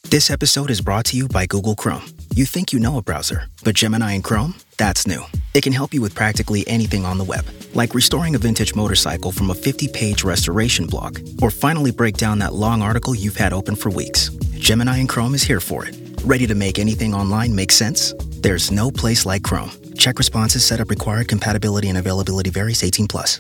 This episode is brought to you by Google Chrome. You think you know a browser, but Gemini and Chrome? That's new. It can help you with practically anything on the web, like restoring a vintage motorcycle from a 50-page restoration blog, or finally break down that long article you've had open for weeks. Gemini and Chrome is here for it. Ready to make anything online make sense? There's no place like Chrome. Check responses, setup required, compatibility and availability varies, 18+.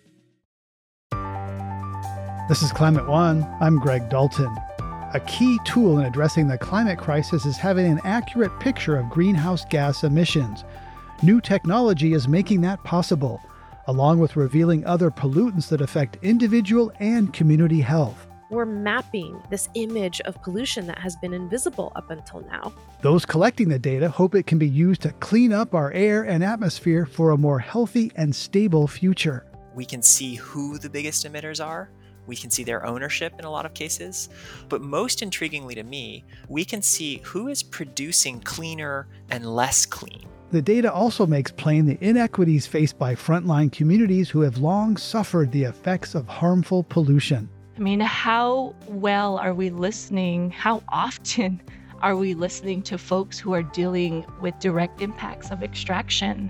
This is Climate One. I'm Greg Dalton. A key tool in addressing the climate crisis is having an accurate picture of greenhouse gas emissions. New technology is making that possible, along with revealing other pollutants that affect individual and community health. We're mapping this image of pollution that has been invisible up until now. Those collecting the data hope it can be used to clean up our air and atmosphere for a more healthy and stable future. We can see who the biggest emitters are. We can see their ownership in a lot of cases. But most intriguingly to me, we can see who is producing cleaner and less clean. The data also makes plain the inequities faced by frontline communities who have long suffered the effects of harmful pollution. I mean, how well are we listening? How often are we listening to folks who are dealing with direct impacts of extraction?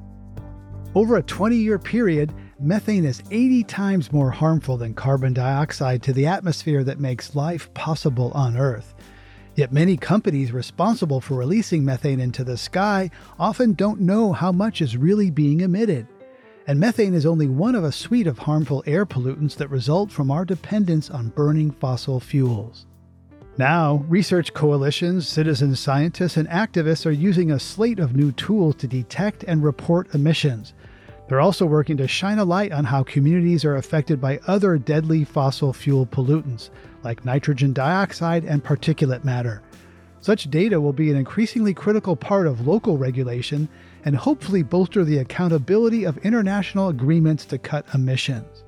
Over a 20-year period, methane is 80 times more harmful than carbon dioxide to the atmosphere that makes life possible on Earth. Yet many companies responsible for releasing methane into the sky often don't know how much is really being emitted. And methane is only one of a suite of harmful air pollutants that result from our dependence on burning fossil fuels. Now, research coalitions, citizen scientists, and activists are using a slate of new tools to detect and report emissions. They're also working to shine a light on how communities are affected by other deadly fossil fuel pollutants, like nitrogen dioxide and particulate matter. Such data will be an increasingly critical part of local regulation and hopefully bolster the accountability of international agreements to cut emissions.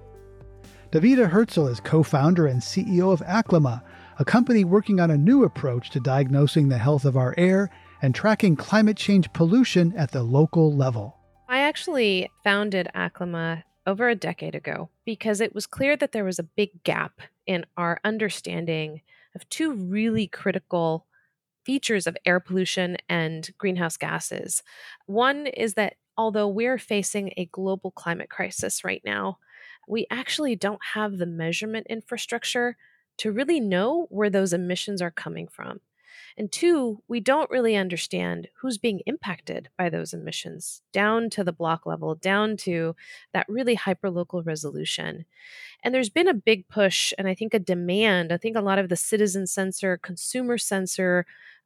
Davida Herzl is co-founder and CEO of Acclima, a company working on a new approach to diagnosing the health of our air and tracking climate change pollution at the local level. I actually founded Acclima over a decade ago because it was clear that there was a big gap in our understanding of two really critical features of air pollution and greenhouse gases. One is that although we're facing a global climate crisis right now, we actually don't have the measurement infrastructure to really know where those emissions are coming from. And two, we don't really understand who's being impacted by those emissions, down to the block level, down to that really hyperlocal resolution. And there's been a big push and I think a demand. I think a lot of the citizen sensor, consumer sensor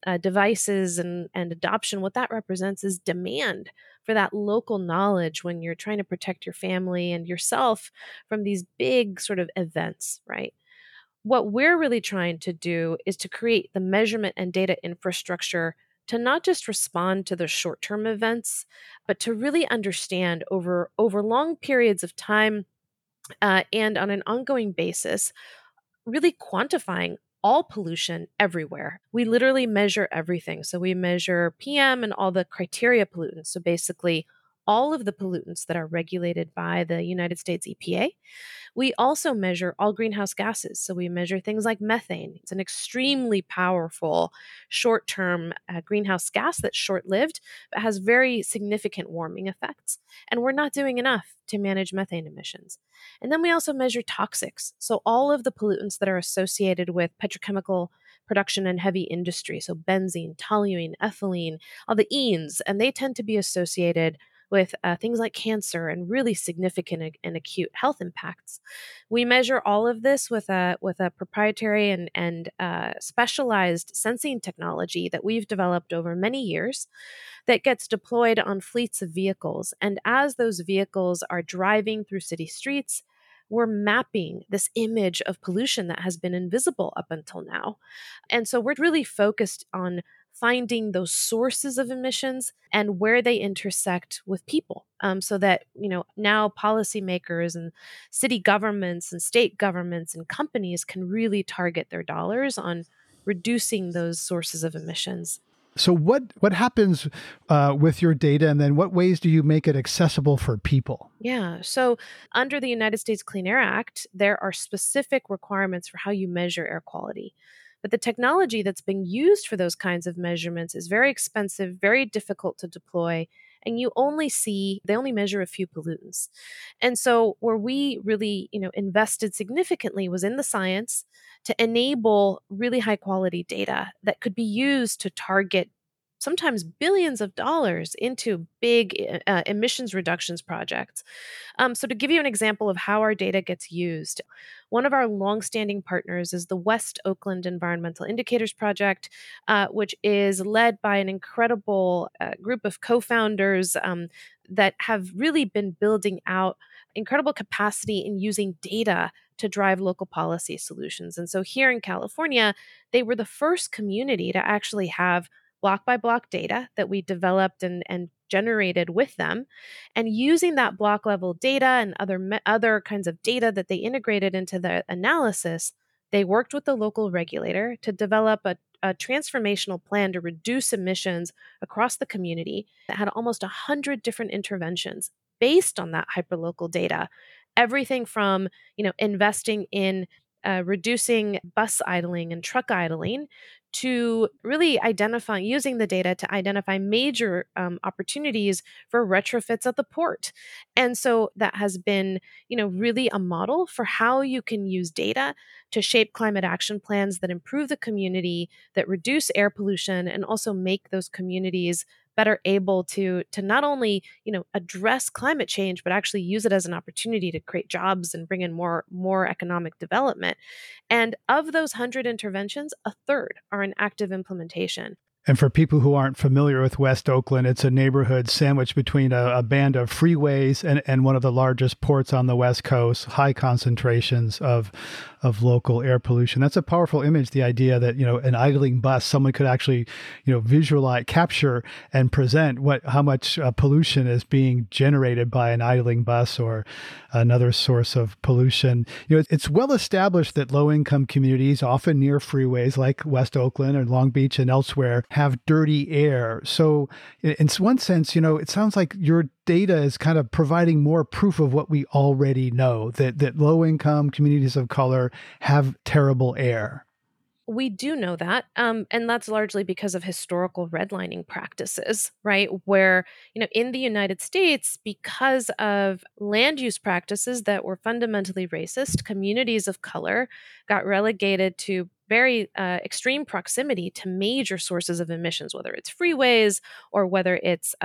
devices and adoption, what that represents is demand for that local knowledge when you're trying to protect your family and yourself from these big sort of events, right? What we're really trying to do is to create the measurement and data infrastructure to not just respond to the short-term events, but to really understand over long periods of time and on an ongoing basis, really quantifying all pollution everywhere. We literally measure everything. So we measure PM and all the criteria pollutants. So basically, all of the pollutants that are regulated by the United States EPA. We also measure all greenhouse gases. So we measure things like methane. It's an extremely powerful short-term greenhouse gas that's short-lived, but has very significant warming effects. And we're not doing enough to manage methane emissions. And then we also measure toxics. So all of the pollutants that are associated with petrochemical production and heavy industry. So benzene, toluene, ethylene, all the enes, and they tend to be associated with things like cancer and really significant and acute health impacts. We measure all of this with a proprietary and specialized sensing technology that we've developed over many years that gets deployed on fleets of vehicles. And as those vehicles are driving through city streets, we're mapping this image of pollution that has been invisible up until now. And so we're really focused on finding those sources of emissions and where they intersect with people, so that now policymakers and city governments and state governments and companies can really target their dollars on reducing those sources of emissions. So what happens with your data, and then what ways do you make it accessible for people? Yeah. So under the United States Clean Air Act, there are specific requirements for how you measure air quality. But the technology that's being used for those kinds of measurements is very expensive, very difficult to deploy, and they only measure a few pollutants. And so where we really, invested significantly was in the science to enable really high quality data that could be used to target sometimes billions of dollars into big emissions reductions projects. So, to give you an example of how our data gets used, one of our longstanding partners is the West Oakland Environmental Indicators Project, which is led by an incredible group of co founders that have really been building out incredible capacity in using data to drive local policy solutions. And so, here in California, they were the first community to actually have block by block data that we developed and generated with them, and using that block level data and other kinds of data that they integrated into the analysis, they worked with the local regulator to develop a transformational plan to reduce emissions across the community that had almost 100 different interventions based on that hyperlocal data. Everything from investing in reducing bus idling and truck idling to really using the data to identify major opportunities for retrofits at the port. And so that has been, really a model for how you can use data to shape climate action plans that improve the community, that reduce air pollution, and also make those communities better able to not only address climate change, but actually use it as an opportunity to create jobs and bring in more economic development. And of those 100 interventions, a third are in active implementation. And for people who aren't familiar with West Oakland, it's a neighborhood sandwiched between a band of freeways and one of the largest ports on the West Coast, high concentrations of local air pollution. That's a powerful image, the idea that, an idling bus, someone could actually, visualize, capture, and present how much pollution is being generated by an idling bus or another source of pollution. It's well established that low-income communities, often near freeways like West Oakland or Long Beach and elsewhere, have dirty air. So in one sense, it sounds like your data is kind of providing more proof of what we already know, that low-income communities of color have terrible air. We do know that. And that's largely because of historical redlining practices, right? Where, in the United States, because of land use practices that were fundamentally racist, communities of color got relegated to very extreme proximity to major sources of emissions, whether it's freeways or whether it's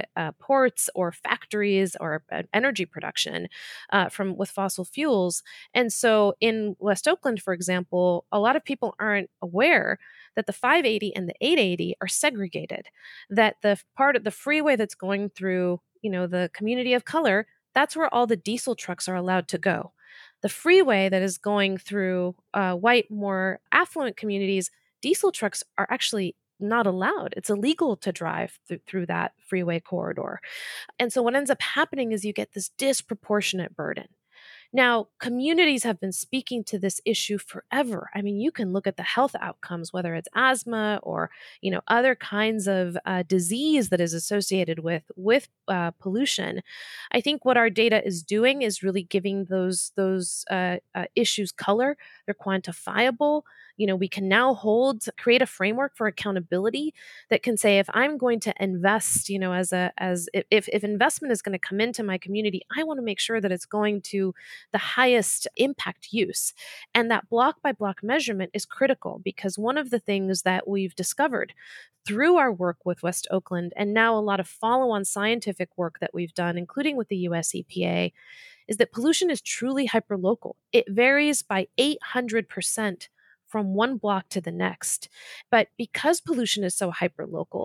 ports or factories or energy production from with fossil fuels. And so in West Oakland, for example, a lot of people aren't aware that the 580 and the 880 are segregated, that the part of the freeway that's going through, the community of color, that's where all the diesel trucks are allowed to go. The freeway that is going through white, more affluent communities, diesel trucks are actually not allowed. It's illegal to drive through that freeway corridor. And so what ends up happening is you get this disproportionate burden. Now, communities have been speaking to this issue forever. I mean, you can look at the health outcomes, whether it's asthma or, other kinds of disease that is associated with pollution. I think what our data is doing is really giving those issues color. They're quantifiable. We can now create a framework for accountability that can say, if I'm going to invest, if investment is going to come into my community, I want to make sure that it's going to the highest impact use. And that block by block measurement is critical, because one of the things that we've discovered through our work with West Oakland, and now a lot of follow-on scientific work that we've done, including with the US EPA, is that pollution is truly hyperlocal. It varies by 800% from one block to the next. But because pollution is so hyperlocal,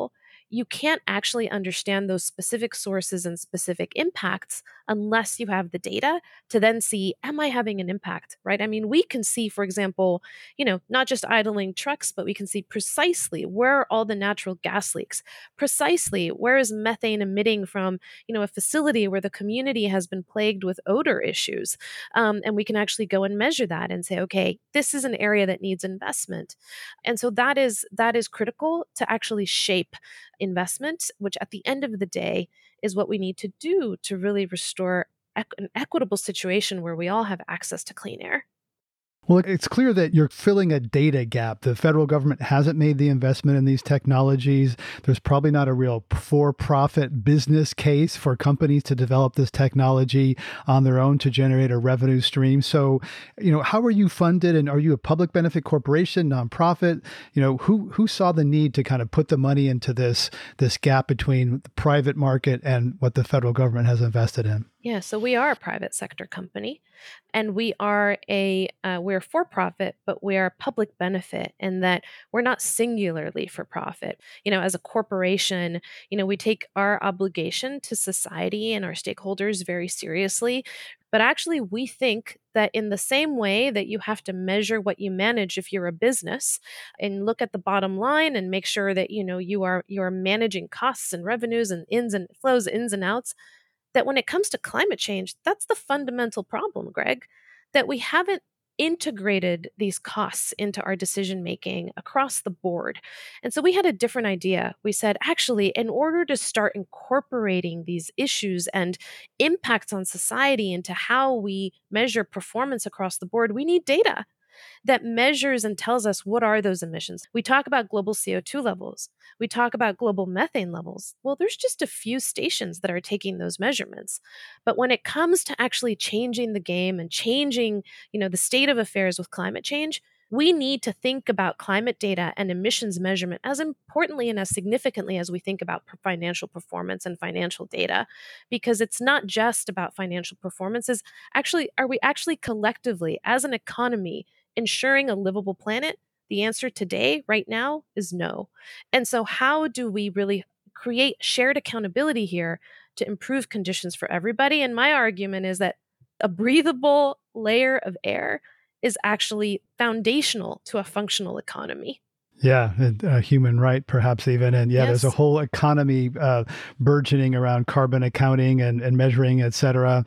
you can't actually understand those specific sources and specific impacts unless you have the data to then see, am I having an impact, right? I mean, we can see, for example, not just idling trucks, but we can see precisely where are all the natural gas leaks, precisely where is methane emitting from, a facility where the community has been plagued with odor issues. And we can actually go and measure that and say, okay, this is an area that needs investment. And so that is critical to actually shape investment, which at the end of the day is what we need to do to really restore an equitable situation where we all have access to clean air. Well, it's clear that you're filling a data gap. The federal government hasn't made the investment in these technologies. There's probably not a real for-profit business case for companies to develop this technology on their own to generate a revenue stream. So, how are you funded, and are you a public benefit corporation, nonprofit? Who saw the need to kind of put the money into this gap between the private market and what the federal government has invested in? Yeah, so we are a private sector company, and we are we're for profit, but we are public benefit in that we're not singularly for profit. As a corporation, we take our obligation to society and our stakeholders very seriously. But actually, we think that in the same way that you have to measure what you manage if you're a business and look at the bottom line and make sure that you are managing costs and revenues and ins and flows, ins and outs, that when it comes to climate change, that's the fundamental problem, Greg, that we haven't integrated these costs into our decision making across the board. And so we had a different idea. We said, actually, in order to start incorporating these issues and impacts on society into how we measure performance across the board, we need data that measures and tells us what are those emissions. We talk about global CO2 levels. We talk about global methane levels. Well, there's just a few stations that are taking those measurements. But when it comes to actually changing the game and changing, the state of affairs with climate change, we need to think about climate data and emissions measurement as importantly and as significantly as we think about financial performance and financial data, because it's not just about financial performance. Are we actually collectively, as an economy, ensuring a livable planet? The answer today, right now, is no. And so how do we really create shared accountability here to improve conditions for everybody? And my argument is that a breathable layer of air is actually foundational to a functional economy. Yeah, a human right, perhaps even. And Yes. There's a whole economy burgeoning around carbon accounting and measuring, et cetera.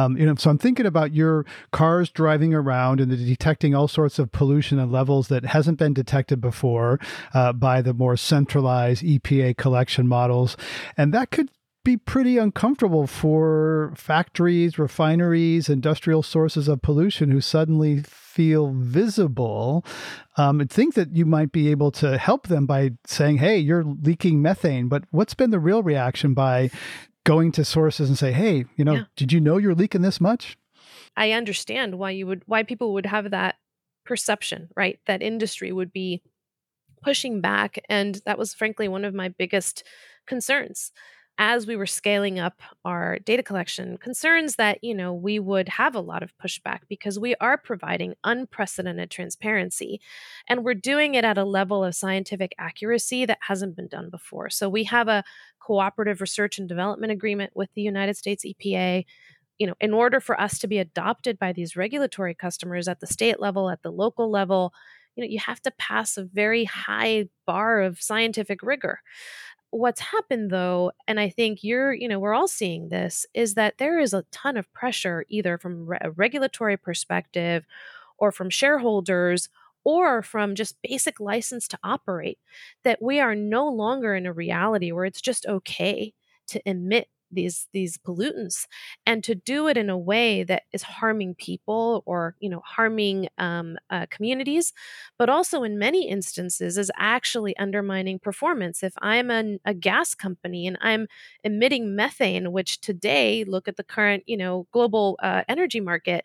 So I'm thinking about your cars driving around and detecting all sorts of pollution and levels that hasn't been detected before by the more centralized EPA collection models. And that could be pretty uncomfortable for factories, refineries, industrial sources of pollution who suddenly feel visible. I think that you might be able to help them by saying, hey, you're leaking methane. But what's been the real reaction by going to sources and say, hey, Did you know you're leaking this much? I understand why people would have that perception, right? That industry would be pushing back. And that was frankly one of my biggest concerns as we were scaling up our data collection, concerns that, we would have a lot of pushback because we are providing unprecedented transparency, and we're doing it at a level of scientific accuracy that hasn't been done before. So we have a cooperative research and development agreement with the United States EPA. In order for us to be adopted by these regulatory customers at the state level, at the local level, you have to pass a very high bar of scientific rigor. What's happened though, and I think we're all seeing this, is that there is a ton of pressure either from a regulatory perspective or from shareholders or from just basic license to operate, that we are no longer in a reality where it's just okay to emit these pollutants and to do it in a way that is harming people or harming communities, but also in many instances is actually undermining performance. If I'm a gas company and I'm emitting methane, which today, look at the current global energy market,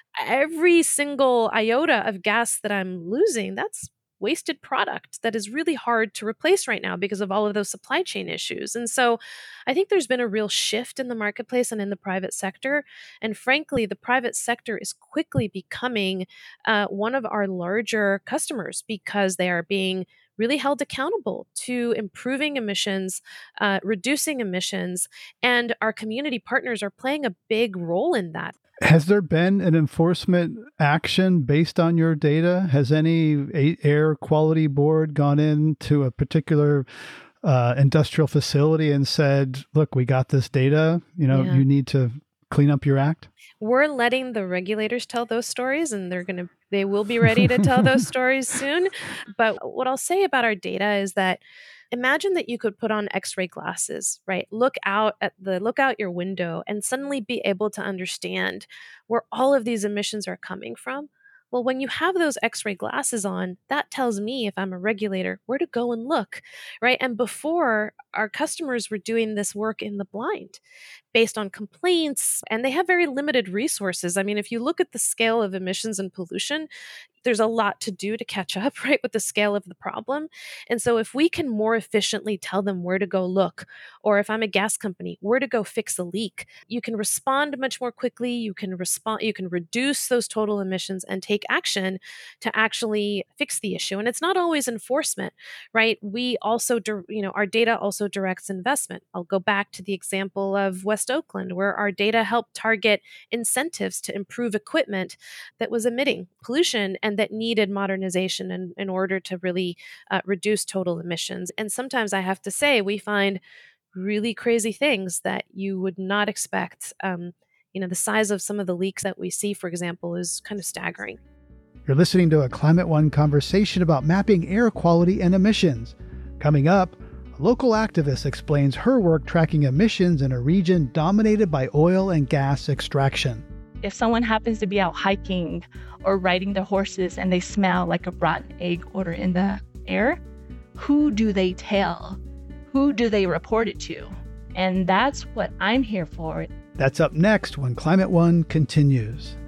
every single iota of gas that I'm losing, that's wasted product that is really hard to replace right now because of all of those supply chain issues. And so I think there's been a real shift in the marketplace and in the private sector. And frankly, the private sector is quickly becoming one of our larger customers because they are being really held accountable to improving emissions, reducing emissions, and our community partners are playing a big role in that. Has there been an enforcement action based on your data? Has any air quality board gone into a particular industrial facility and said, look, we got this data, you need to clean up your act? We're letting the regulators tell those stories, and they will be ready to tell those stories soon. But what I'll say about our data is that imagine that you could put on X-ray glasses, right? Look out your window and suddenly be able to understand where all of these emissions are coming from. Well, when you have those X-ray glasses on, that tells me, if I'm a regulator, where to go and look, right? And before, our customers were doing this work in the blind based on complaints, and they have very limited resources. I mean, if you look at the scale of emissions and pollution, there's a lot to do to catch up, right, with the scale of the problem. And so if we can more efficiently tell them where to go look, or if I'm a gas company, where to go fix a leak, you can respond much more quickly. You can reduce those total emissions and take action to actually fix the issue. And it's not always enforcement, right? We also, our data also directs investment. I'll go back to the example of West Oakland, where our data helped target incentives to improve equipment that was emitting pollution and that needed modernization in order to really reduce total emissions. And sometimes I have to say, we find really crazy things that you would not expect. The size of some of the leaks that we see, for example, is kind of staggering. You're listening to a Climate One conversation about mapping air quality and emissions. Coming up, a local activist explains her work tracking emissions in a region dominated by oil and gas extraction. If someone happens to be out hiking or riding their horses and they smell like a rotten egg odor in the air, who do they tell? Who do they report it to? And that's what I'm here for. That's up next when Climate One continues.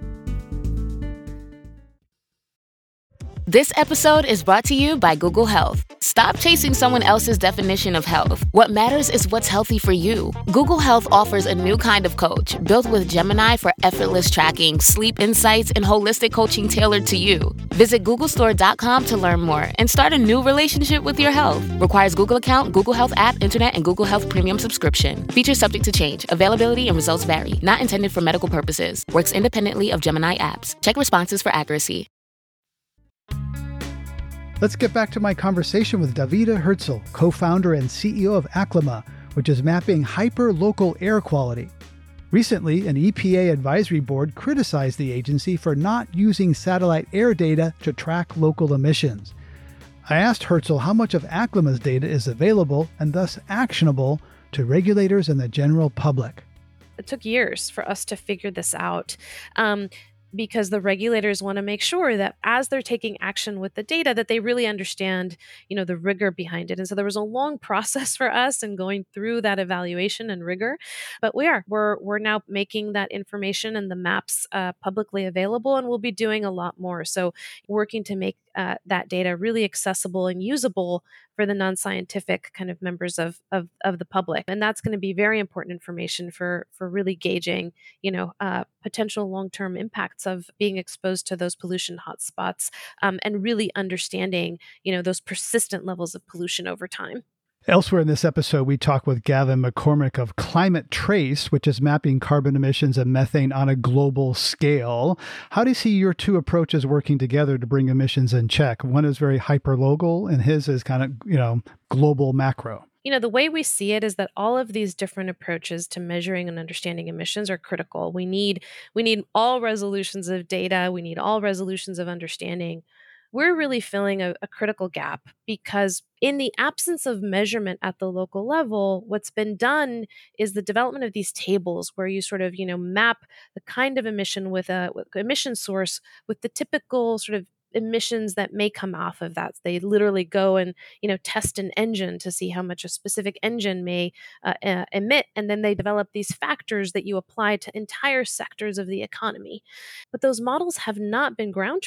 This episode is brought to you by Google Health. Stop chasing someone else's definition of health. What matters is what's healthy for you. Google Health offers a new kind of coach built with Gemini for effortless tracking, sleep insights, and holistic coaching tailored to you. Visit googlestore.com to learn more and start a new relationship with your health. Requires Google account, Google Health app, internet, and Google Health Premium subscription. Features subject to change. Availability and results vary. Not intended for medical purposes. Works independently of Gemini apps. Check responses for accuracy. Let's get back to my conversation with Davida Herzl, co-founder and CEO of Aclima, which is mapping hyper-local air quality. Recently, an EPA advisory board criticized the agency for not using satellite air data to track local emissions. I asked Herzl how much of Aclima's data is available and thus actionable to regulators and the general public. It took years for us to figure this out. Because the regulators want to make sure that as they're taking action with the data, that they really understand, the rigor behind it. And so there was a long process for us in going through that evaluation and rigor. But we're now making that information and the maps publicly available, and we'll be doing a lot more. So working to make that data really accessible and usable for the non-scientific kind of members of the public. And that's going to be very important information for really gauging, potential long-term impacts of being exposed to those pollution hotspots, and really understanding, those persistent levels of pollution over time. Elsewhere in this episode, we talk with Gavin McCormick of Climate Trace, which is mapping carbon emissions and methane on a global scale. How do you see your two approaches working together to bring emissions in check? One is very hyper-local, and his is kind of, global macro. The way we see it is that all of these different approaches to measuring and understanding emissions are critical. We need all resolutions of data. We need all resolutions of understanding. We're really filling a critical gap because in the absence of measurement at the local level, what's been done is the development of these tables where you sort of, map the kind of emission with emission source with the typical sort of emissions that may come off of that. They literally go and, test an engine to see how much a specific engine may emit. And then they develop these factors that you apply to entire sectors of the economy. But those models have not been ground truth.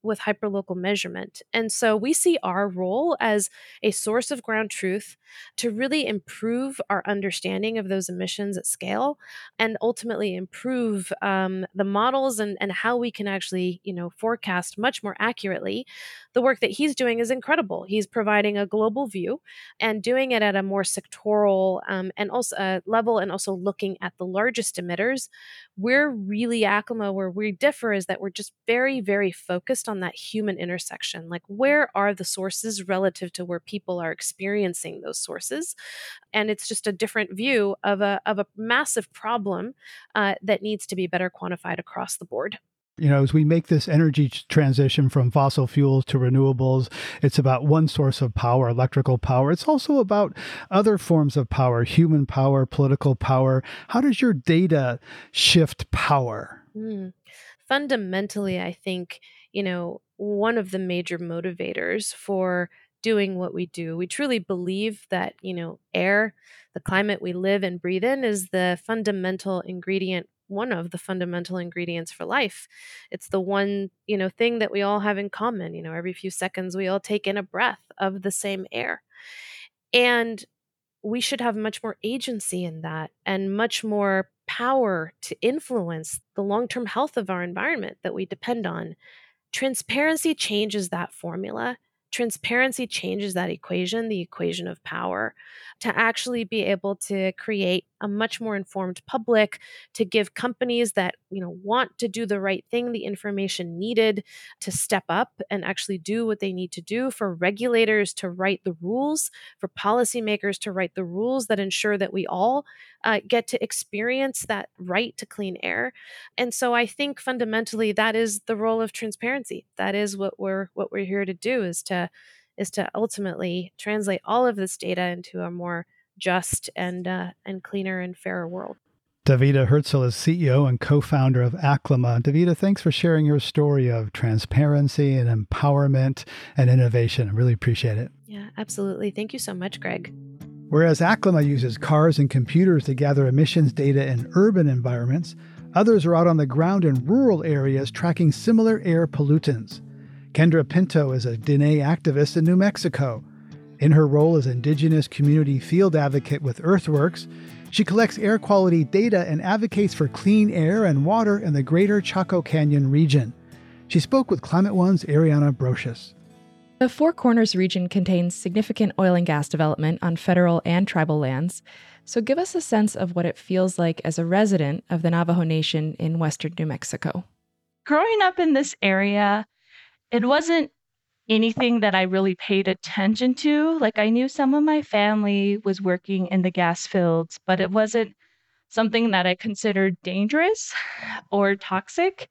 with hyperlocal measurement. And so we see our role as a source of ground truth to really improve our understanding of those emissions at scale and ultimately improve the models and how we can actually, forecast much more accurately. The work that he's doing is incredible. He's providing a global view and doing it at a more sectoral and also level, and also looking at the largest emitters. We're really ACLIMA, where we differ is that we're just very, very focused on that human intersection. Like, where are the sources relative to where people are experiencing those sources? And it's just a different view of a massive problem that needs to be better quantified across the board. As we make this energy transition from fossil fuels to renewables, it's about one source of power, electrical power. It's also about other forms of power, human power, political power. How does your data shift power? Fundamentally, I think, one of the major motivators for doing what we do, we truly believe that, air, the climate we live and breathe in, is the fundamental ingredient, one of the fundamental ingredients for life. It's the one, thing that we all have in common. Every few seconds we all take in a breath of the same air. And we should have much more agency in that and much more power to influence the long-term health of our environment that we depend on. Transparency changes that formula. Transparency changes that equation, the equation of power, to actually be able to create a much more informed public, to give companies that, want to do the right thing the information needed to step up and actually do what they need to do, for regulators to write the rules, for policymakers to write the rules that ensure that we all get to experience that right to clean air. And so I think fundamentally that is the role of transparency. That is what we're here to do, is to ultimately translate all of this data into a more just and cleaner and fairer world. Davida Herzl is CEO and co-founder of ACLIMA. Davida, thanks for sharing your story of transparency and empowerment and innovation. I really appreciate it. Yeah, absolutely. Thank you so much, Greg. Whereas ACLIMA uses cars and computers to gather emissions data in urban environments, others are out on the ground in rural areas tracking similar air pollutants. Kendra Pinto is a Diné activist in New Mexico. In her role as Indigenous Community Field Advocate with Earthworks, she collects air quality data and advocates for clean air and water in the greater Chaco Canyon region. She spoke with Climate One's Ariana Brocious. The Four Corners region contains significant oil and gas development on federal and tribal lands, so give us a sense of what it feels like as a resident of the Navajo Nation in western New Mexico. Growing up in this area, it wasn't anything that I really paid attention to. Like, I knew some of my family was working in the gas fields, but it wasn't something that I considered dangerous or toxic.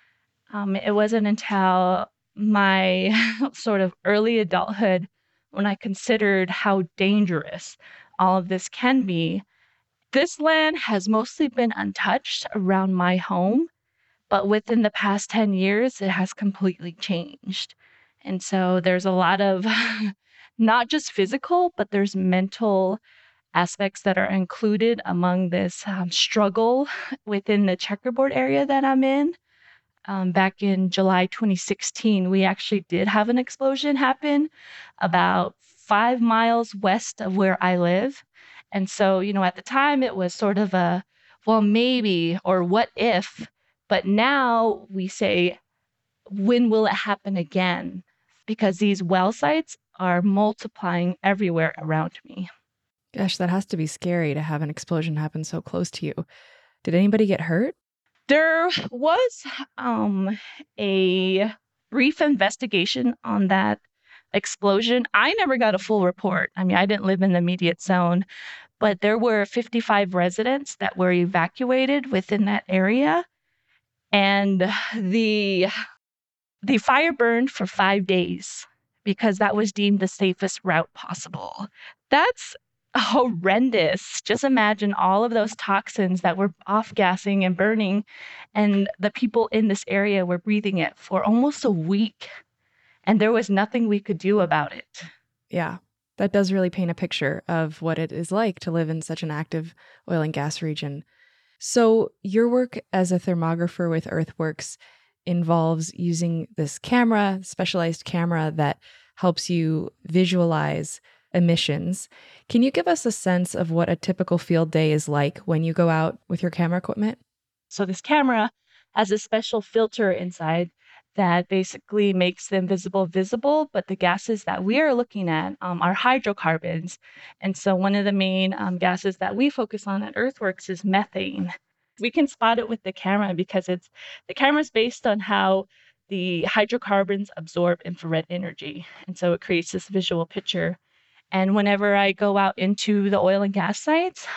It wasn't until my sort of early adulthood when I considered how dangerous all of this can be. This land has mostly been untouched around my home, but within the past 10 years, it has completely changed. And so there's a lot of not just physical, but there's mental aspects that are included among this struggle within the checkerboard area that I'm in. Back in July 2016, we actually did have an explosion happen about 5 miles west of where I live. And so, at the time it was sort of a, well, maybe, or what if, but now we say, when will it happen again? Because these well sites are multiplying everywhere around me. Gosh, that has to be scary to have an explosion happen so close to you. Did anybody get hurt? There was a brief investigation on that explosion. I never got a full report. I mean, I didn't live in the immediate zone, but there were 55 residents that were evacuated within that area. And the fire burned for 5 days because that was deemed the safest route possible. That's horrendous. Just imagine all of those toxins that were off-gassing and burning, and the people in this area were breathing it for almost a week, and there was nothing we could do about it. Yeah, that does really paint a picture of what it is like to live in such an active oil and gas region. So your work as a thermographer with Earthworks, involves using this camera, specialized camera that helps you visualize emissions. Can you give us a sense of what a typical field day is like when you go out with your camera equipment? So this camera has a special filter inside that basically makes the invisible visible, but the gases that we are looking at are hydrocarbons. And so one of the main gases that we focus on at Earthworks is methane. We can spot it with the camera because the camera is based on how the hydrocarbons absorb infrared energy. And so it creates this visual picture. And whenever I go out into the oil and gas sites,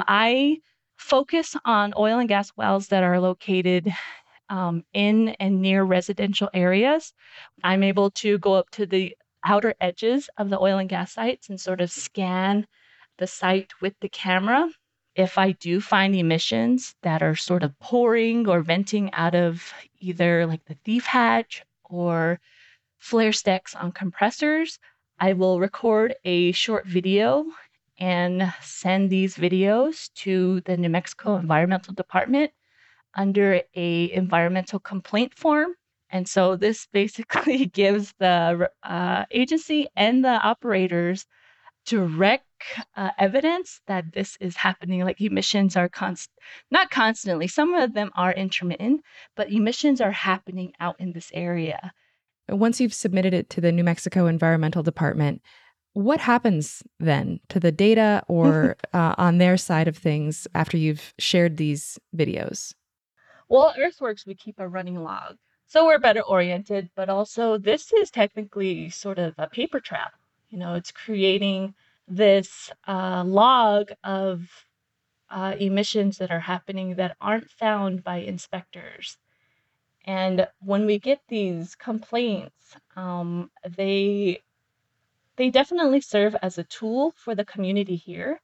I focus on oil and gas wells that are located in and near residential areas. I'm able to go up to the outer edges of the oil and gas sites and sort of scan the site with the camera. If I do find emissions that are sort of pouring or venting out of either like the thief hatch or flare stacks on compressors, I will record a short video and send these videos to the New Mexico Environmental Department under a environmental complaint form. And so this basically gives the agency and the operators direct evidence that this is happening. Like emissions are not constantly, some of them are intermittent, but emissions are happening out in this area. Once you've submitted it to the New Mexico Environmental Department, what happens then to the data or on their side of things after you've shared these videos? Well, at Earthworks, we keep a running log. So we're better oriented, but also this is technically sort of a paper trap. It's creating this log of emissions that are happening that aren't found by inspectors. And when we get these complaints, they definitely serve as a tool for the community here.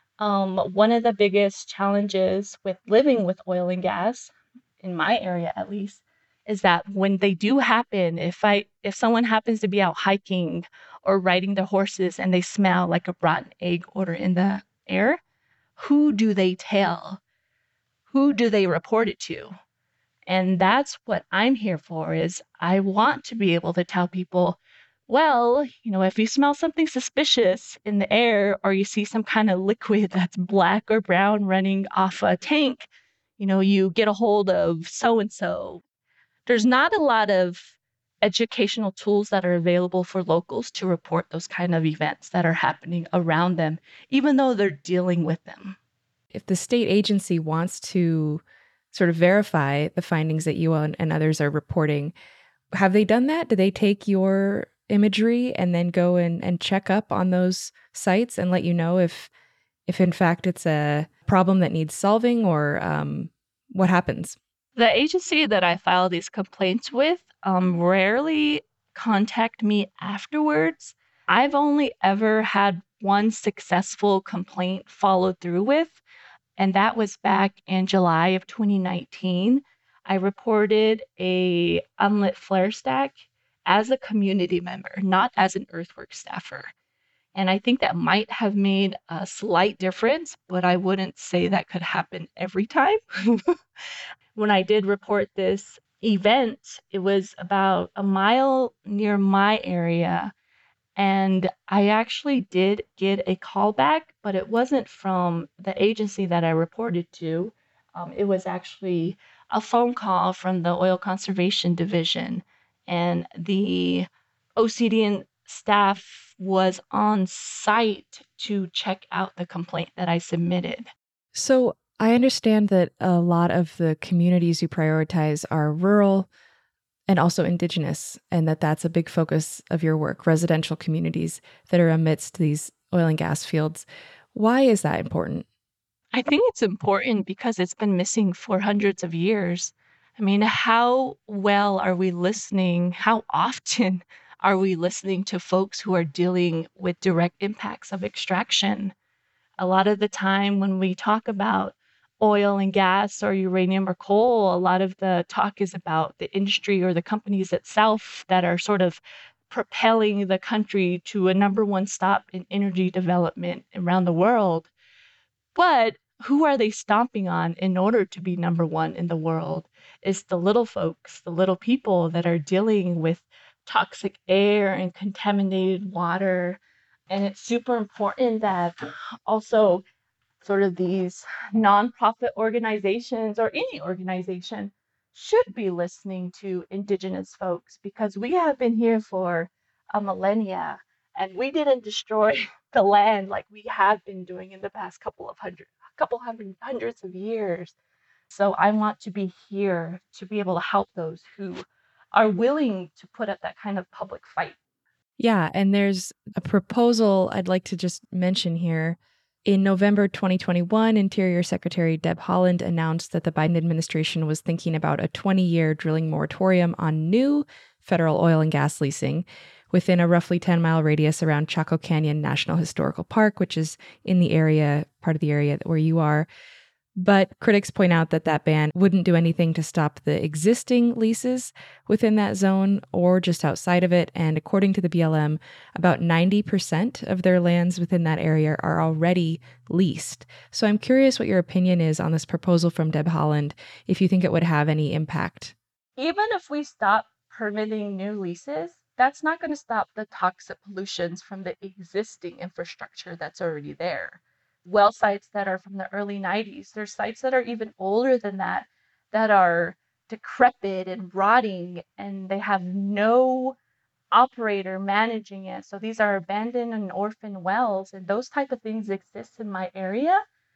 One of the biggest challenges with living with oil and gas, in my area at least, is that when they do happen, if someone happens to be out hiking or riding their horses and they smell like a rotten egg odor in the air, who do they tell? Who do they report it to? And that's what I'm here for, is I want to be able to tell people, well, if you smell something suspicious in the air or you see some kind of liquid that's black or brown running off a tank, you get a hold of so-and-so. There's not a lot of educational tools that are available for locals to report those kind of events that are happening around them, even though they're dealing with them. If the state agency wants to sort of verify the findings that you and others are reporting, have they done that? Do they take your imagery and then go and check up on those sites and let you know if in fact it's a problem that needs solving, or what happens? The agency that I file these complaints with rarely contact me afterwards. I've only ever had one successful complaint followed through with, and that was back in July of 2019. I reported a unlit flare stack as a community member, not as an Earthworks staffer. And I think that might have made a slight difference, but I wouldn't say that could happen every time. When I did report this event, it was about a mile near my area. And I actually did get a call back, but it wasn't from the agency that I reported to. It was actually a phone call from the Oil Conservation Division. And the OCDN staff was on site to check out the complaint that I submitted. So I understand that a lot of the communities you prioritize are rural and also indigenous, and that's a big focus of your work, residential communities that are amidst these oil and gas fields. Why is that important? I think it's important because it's been missing for hundreds of years. I mean, how well are we listening? How often are we listening to folks who are dealing with direct impacts of extraction? A lot of the time when we talk about oil and gas or uranium or coal, a lot of the talk is about the industry or the companies itself that are sort of propelling the country to a number one stop in energy development around the world. But who are they stomping on in order to be number one in the world? It's the little folks, the little people that are dealing with toxic air and contaminated water. And it's super important that also sort of these nonprofit organizations or any organization should be listening to Indigenous folks, because we have been here for a millennia and we didn't destroy the land like we have been doing in the past hundreds of years. So I want to be here to be able to help those who are willing to put up that kind of public fight. Yeah, and there's a proposal I'd like to just mention here. In November 2021, Interior Secretary Deb Haaland announced that the Biden administration was thinking about a 20-year drilling moratorium on new federal oil and gas leasing within a roughly 10-mile radius around Chaco Canyon National Historical Park, which is in the area, part of the area where you are. But critics point out that that ban wouldn't do anything to stop the existing leases within that zone or just outside of it. And according to the BLM, about 90% of their lands within that area are already leased. So I'm curious what your opinion is on this proposal from Deb Haaland, if you think it would have any impact. Even if we stop permitting new leases, that's not going to stop the toxic pollutions from the existing infrastructure that's already there. Well sites that are from the early 90s. There's sites that are even older than that, that are decrepit and rotting, and they have no operator managing it. So these are abandoned and orphan wells, and those type of things exist in my area.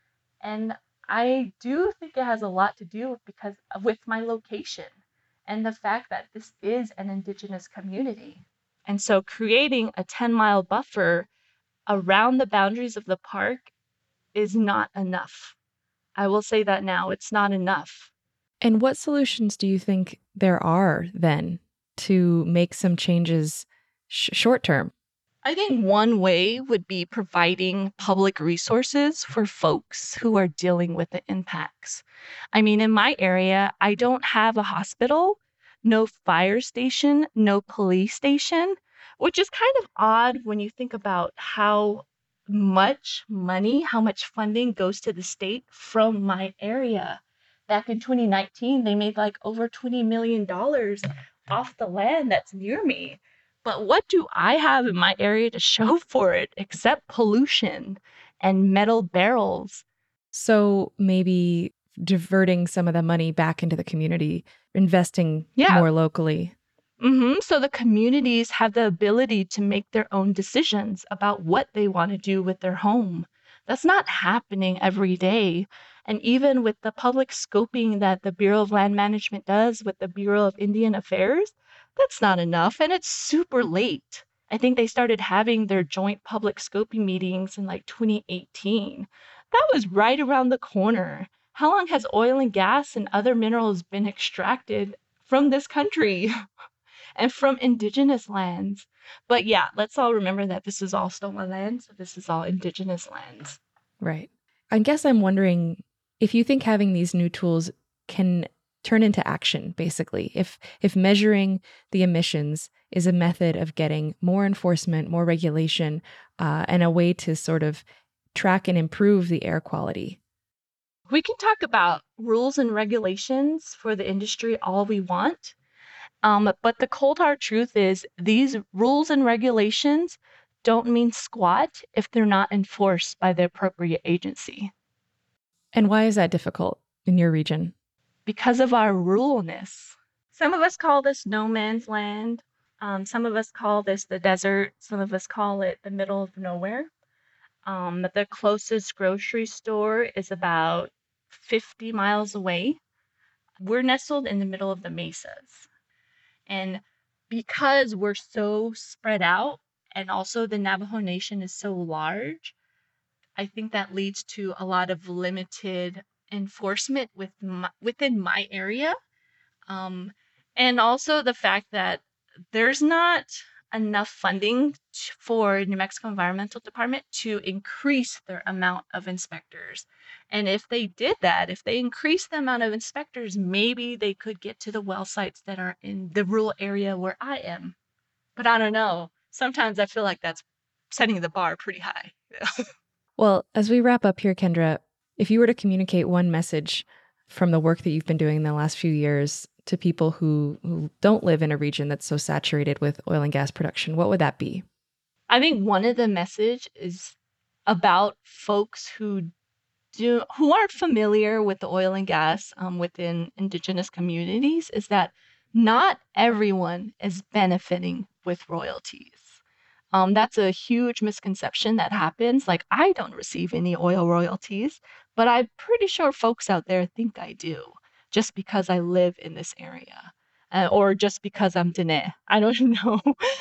And I do think it has a lot to do with my location and the fact that this is an Indigenous community. And so creating a 10-mile buffer around the boundaries of the park is not enough. I will say that now, it's not enough. And what solutions do you think there are then to make some changes short term? I think one way would be providing public resources for folks who are dealing with the impacts. I mean, in my area, I don't have a hospital, no fire station, no police station, which is kind of odd when you think about how much money, how much funding goes to the state from my area. Back in 2019, they made like over $20 million off the land that's near me. But what do I have in my area to show for it except pollution and metal barrels? So maybe diverting some of the money back into the community, investing more locally. So the communities have the ability to make their own decisions about what they want to do with their home. That's not happening every day. And even with the public scoping that the Bureau of Land Management does with the Bureau of Indian Affairs, that's not enough. And it's super late. I think they started having their joint public scoping meetings in like 2018. That was right around the corner. How long has oil and gas and other minerals been extracted from this country? And from Indigenous lands. But yeah, let's all remember that this is all stolen land, so this is all Indigenous lands. Right. I guess I'm wondering if you think having these new tools can turn into action, basically. If measuring the emissions is a method of getting more enforcement, more regulation, and a way to sort of track and improve the air quality. We can talk about rules and regulations for the industry all we want. But the cold hard truth is these rules and regulations don't mean squat if they're not enforced by the appropriate agency. And why is that difficult in your region? Because of our ruralness. Some of us call this no man's land. Some of us call this the desert. Some of us call it the middle of nowhere. The closest grocery store is about 50 miles away. We're nestled in the middle of the mesas. And because we're so spread out, and also the Navajo Nation is so large, I think that leads to a lot of limited enforcement within my area. And also the fact that there's not enough funding for New Mexico Environmental Department to increase their amount of inspectors. And if they did that, if they increased the amount of inspectors, maybe they could get to the well sites that are in the rural area where I am. But I don't know. Sometimes I feel like that's setting the bar pretty high. Well, as we wrap up here, Kendra, If you were to communicate one message from the work that you've been doing in the last few years to people who don't live in a region that's so saturated with oil and gas production, what would that be? I think one of the message is about folks who aren't familiar with the oil and gas within indigenous communities, is that not everyone is benefiting with royalties. That's a huge misconception that happens. Like, I don't receive any oil royalties, but I'm pretty sure folks out there think I do, just because I live in this area, or just because I'm Dene. I don't know.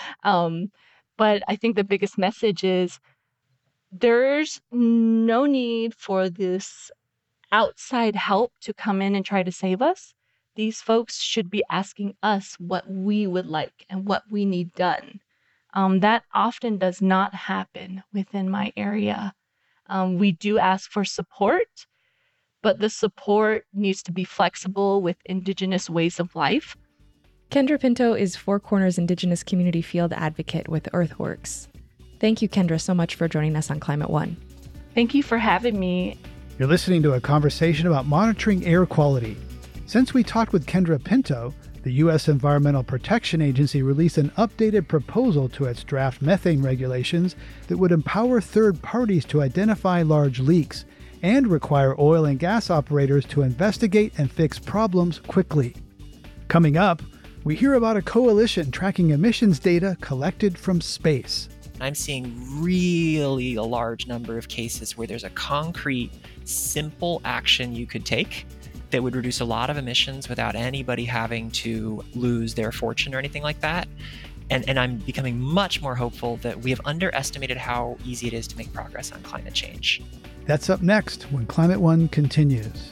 But I think the biggest message is there's no need for this outside help to come in and try to save us. These folks should be asking us what we would like and what we need done. That often does not happen within my area. We do ask for support, but the support needs to be flexible with Indigenous ways of life. Kendra Pinto is Four Corners Indigenous Community Field Advocate with Earthworks. Thank you, Kendra, so much for joining us on Climate One. Thank you for having me. You're listening to a conversation about monitoring air quality. Since we talked with Kendra Pinto, the U.S. Environmental Protection Agency released an updated proposal to its draft methane regulations that would empower third parties to identify large leaks and require oil and gas operators to investigate and fix problems quickly. Coming up, we hear about a coalition tracking emissions data collected from space. I'm seeing really a large number of cases where there's a concrete, simple action you could take that would reduce a lot of emissions without anybody having to lose their fortune or anything like that. And I'm becoming much more hopeful that we have underestimated how easy it is to make progress on climate change. That's up next when Climate One continues.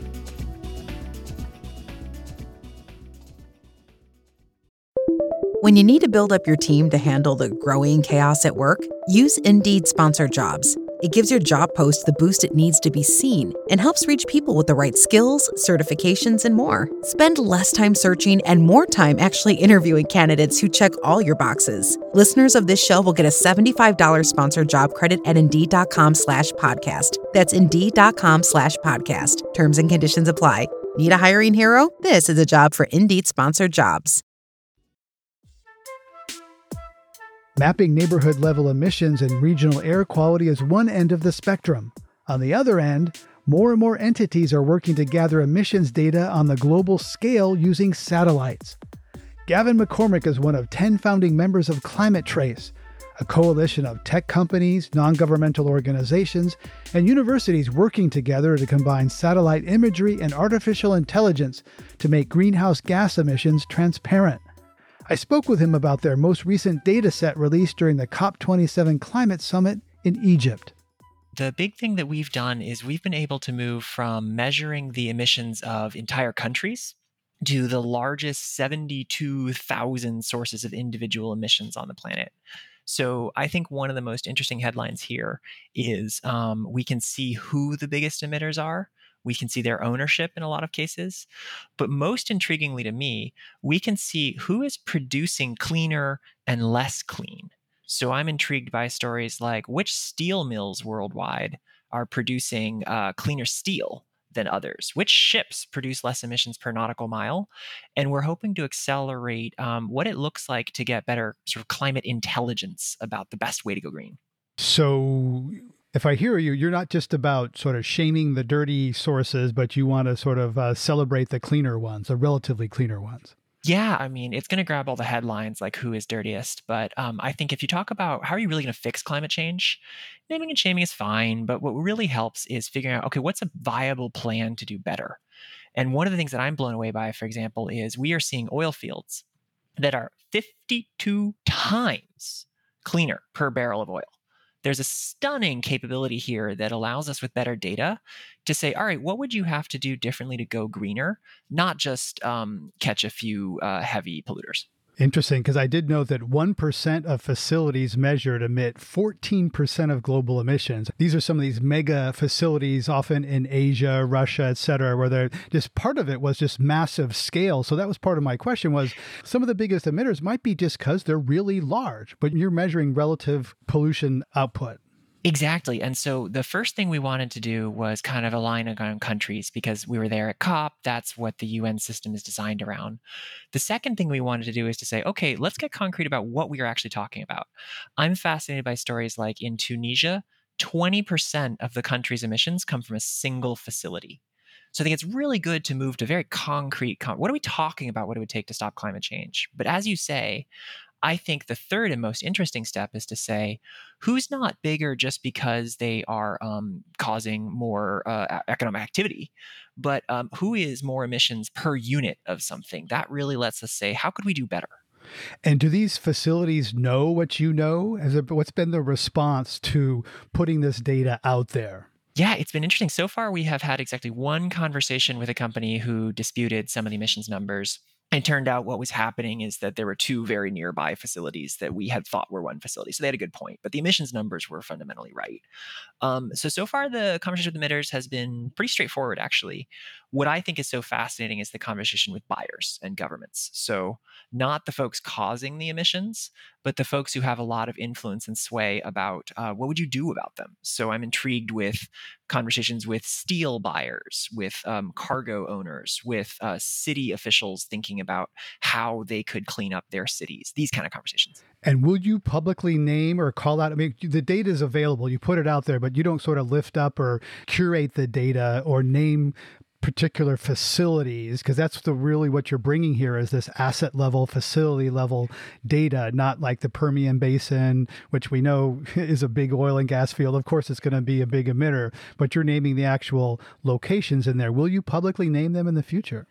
When you need to build up your team to handle the growing chaos at work, use Indeed Sponsored Jobs. It gives your job post the boost it needs to be seen and helps reach people with the right skills, certifications, and more. Spend less time searching and more time actually interviewing candidates who check all your boxes. Listeners of this show will get a $75 sponsored job credit at Indeed.com/podcast. That's Indeed.com/podcast. Terms and conditions apply. Need a hiring hero? This is a job for Indeed Sponsored Jobs. Mapping neighborhood-level emissions and regional air quality is one end of the spectrum. On the other end, more and more entities are working to gather emissions data on the global scale using satellites. Gavin McCormick is one of 10 founding members of Climate Trace, a coalition of tech companies, non-governmental organizations, and universities working together to combine satellite imagery and artificial intelligence to make greenhouse gas emissions transparent. I spoke with him about their most recent data set released during the COP27 Climate Summit in Egypt. The big thing that we've done is we've been able to move from measuring the emissions of entire countries to the largest 72,000 sources of individual emissions on the planet. So I think one of the most interesting headlines here is we can see who the biggest emitters are. We can see their ownership in a lot of cases. But most intriguingly to me, we can see who is producing cleaner and less clean. So I'm intrigued by stories like which steel mills worldwide are producing cleaner steel than others, which ships produce less emissions per nautical mile. And we're hoping to accelerate what it looks like to get better sort of climate intelligence about the best way to go green. So if I hear you, you're not just about sort of shaming the dirty sources, but you want to sort of celebrate the cleaner ones, the relatively cleaner ones. Yeah, I mean, it's going to grab all the headlines like who is dirtiest. But I think if you talk about how are you really going to fix climate change, naming and shaming is fine. But what really helps is figuring out, okay, what's a viable plan to do better? And one of the things that I'm blown away by, for example, is we are seeing oil fields that are 52 times cleaner per barrel of oil. There's a stunning capability here that allows us with better data to say, all right, what would you have to do differently to go greener, not just catch a few heavy polluters? Interesting, because I did note that 1% of facilities measured emit 14% of global emissions. These are some of these mega facilities, often in Asia, Russia, et cetera, where they're just part of it was just massive scale. So that was part of my question was some of the biggest emitters might be just because they're really large, but you're measuring relative pollution output. Exactly. And so the first thing we wanted to do was kind of align on countries because we were there at COP. That's what the UN system is designed around. The second thing we wanted to do is to say, okay, let's get concrete about what we are actually talking about. I'm fascinated by stories like in Tunisia, 20% of the country's emissions come from a single facility. So I think it's really good to move to very concrete. What are we talking about? What it would take to stop climate change? But as you say, I think the third and most interesting step is to say who's not bigger just because they are causing more economic activity, but who is more emissions per unit of something. That really lets us say, how could we do better? And do these facilities know what you know? What's been the response to putting this data out there? Yeah, it's been interesting. So far, we have had exactly one conversation with a company who disputed some of the emissions numbers. It turned out what was happening is that there were two very nearby facilities that we had thought were one facility. So they had a good point, but the emissions numbers were fundamentally right. So far, the conversation with emitters has been pretty straightforward, actually. What I think is so fascinating is the conversation with buyers and governments. So, not the folks causing the emissions, but the folks who have a lot of influence and sway about what would you do about them. So, I'm intrigued with conversations with steel buyers, with cargo owners, with city officials thinking about how they could clean up their cities, these kind of conversations. And will you publicly name or call out? I mean, the data is available. You put it out there, but you don't sort of lift up or curate the data or name particular facilities, because that's really what you're bringing here is this asset level, facility level data, not like the Permian Basin, which we know is a big oil and gas field. Of course, it's going to be a big emitter, but you're naming the actual locations in there. Will you publicly name them in the future?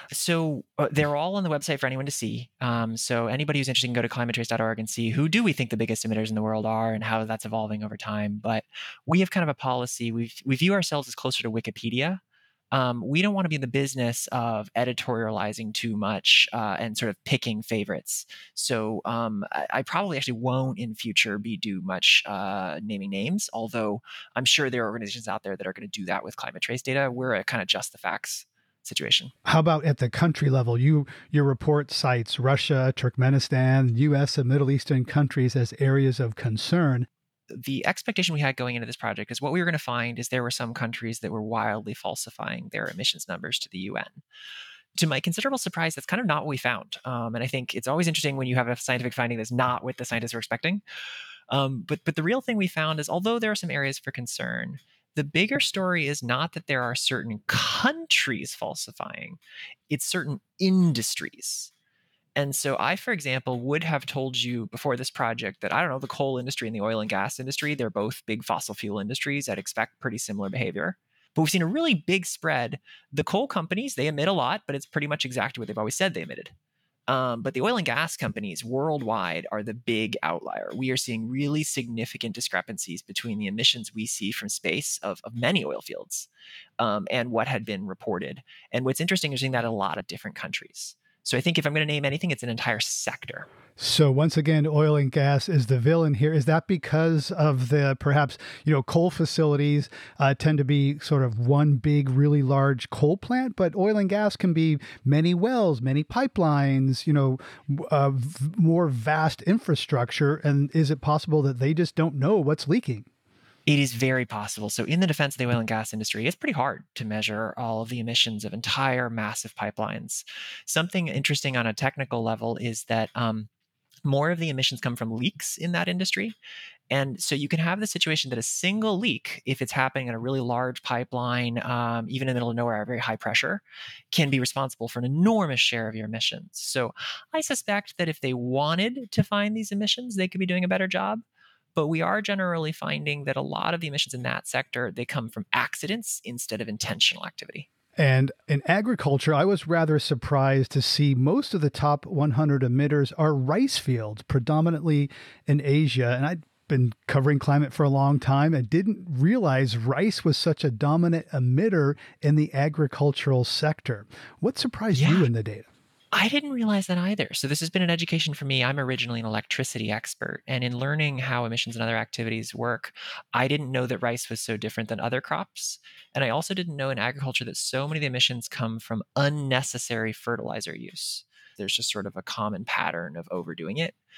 So they're all on the website for anyone to see. So anybody who's interested can go to climatetrace.org and see who do we think the biggest emitters in the world are and how that's evolving over time. But we have kind of a policy. We view ourselves as closer to Wikipedia. We don't want to be in the business of editorializing too much and sort of picking favorites. So I probably actually won't in future do much naming names, although I'm sure there are organizations out there that are going to do that with Climate Trace data. We're a kind of just the facts situation. How about at the country level? Your report cites Russia, Turkmenistan, U.S. and Middle Eastern countries as areas of concern. The expectation we had going into this project is what we were going to find is there were some countries that were wildly falsifying their emissions numbers to the UN. To my considerable surprise, that's kind of not what we found. And I think it's always interesting when you have a scientific finding that's not what the scientists were expecting. But the real thing we found is although there are some areas for concern, the bigger story is not that there are certain countries falsifying, it's certain industries. And so I, for example, would have told you before this project that, I don't know, the coal industry and the oil and gas industry, they're both big fossil fuel industries. I'd expect pretty similar behavior. But we've seen a really big spread. The coal companies, they emit a lot, but it's pretty much exactly what they've always said they emitted. But the oil and gas companies worldwide are the big outlier. We are seeing really significant discrepancies between the emissions we see from space of many oil fields and what had been reported. And what's interesting is seeing that in a lot of different countries. So I think if I'm going to name anything, it's an entire sector. So once again, oil and gas is the villain here. Is that because of the perhaps, coal facilities tend to be sort of one big, really large coal plant, but oil and gas can be many wells, many pipelines, more vast infrastructure. And is it possible that they just don't know what's leaking? It is very possible. So in the defense of the oil and gas industry, it's pretty hard to measure all of the emissions of entire massive pipelines. Something interesting on a technical level is that more of the emissions come from leaks in that industry. And so you can have the situation that a single leak, if it's happening in a really large pipeline, even in the middle of nowhere at very high pressure, can be responsible for an enormous share of your emissions. So I suspect that if they wanted to find these emissions, they could be doing a better job. But we are generally finding that a lot of the emissions in that sector, they come from accidents instead of intentional activity. And in agriculture, I was rather surprised to see most of the top 100 emitters are rice fields, predominantly in Asia. And I'd been covering climate for a long time and didn't realize rice was such a dominant emitter in the agricultural sector. What surprised you in the data? I didn't realize that either. So this has been an education for me. I'm originally an electricity expert. And in learning how emissions and other activities work, I didn't know that rice was so different than other crops. And I also didn't know in agriculture that so many of the emissions come from unnecessary fertilizer use. There's just sort of a common pattern of overdoing it.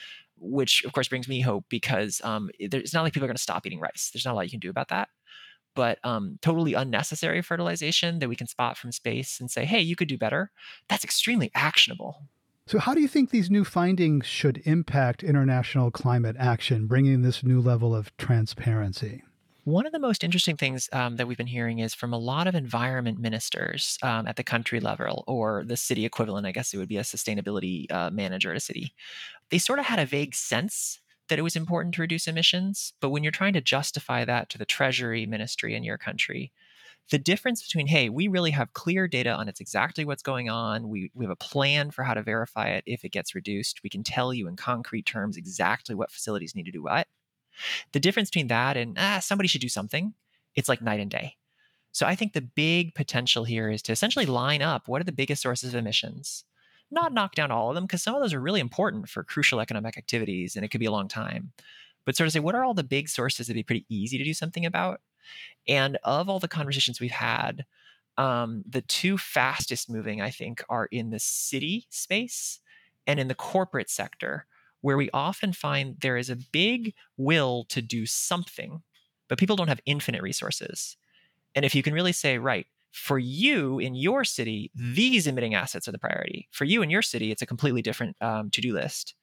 which of course brings me hope because it's not like people are going to stop eating rice. There's not a lot you can do about that. But totally unnecessary fertilization that we can spot from space and say, hey, you could do better, that's extremely actionable. So how do you think these new findings should impact international climate action, bringing this new level of transparency? One of the most interesting things that we've been hearing is from a lot of environment ministers at the country level, or the city equivalent. I guess it would be a sustainability manager at a city. They sort of had a vague sense that it was important to reduce emissions. But when you're trying to justify that to the Treasury Ministry in your country, the difference between, hey, we really have clear data on it's exactly what's going on. We have a plan for how to verify it if it gets reduced. We can tell you in concrete terms exactly what facilities need to do what. The difference between that and somebody should do something, it's like night and day. So I think the big potential here is to essentially line up what are the biggest sources of emissions, not knock down all of them, because some of those are really important for crucial economic activities and it could be a long time, but sort of say, what are all the big sources that'd be pretty easy to do something about? And of all the conversations we've had, the two fastest moving, I think, are in the city space and in the corporate sector, where we often find there is a big will to do something, but people don't have infinite resources. And if you can really say, right, for you in your city, these emitting assets are the priority. For you in your city, it's a completely different to-do list.